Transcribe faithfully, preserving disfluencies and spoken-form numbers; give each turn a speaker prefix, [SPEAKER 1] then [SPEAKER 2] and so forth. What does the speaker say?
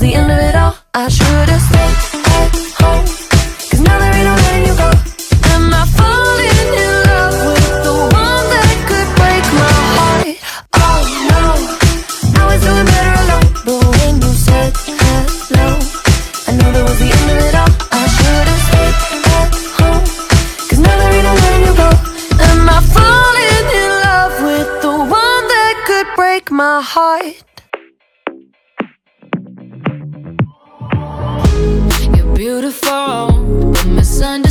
[SPEAKER 1] the end of it all. I should've stayed at home, cause now there ain't no letting you go. Am I falling in love with the one that could break my heart? Oh no, I was doing better alone. But when you said hello, I know that was the end of it all. I should've stayed at home, cause now there ain't no letting you go. Am I falling in love with the one that could break my heart? You're beautiful, but misunderstood.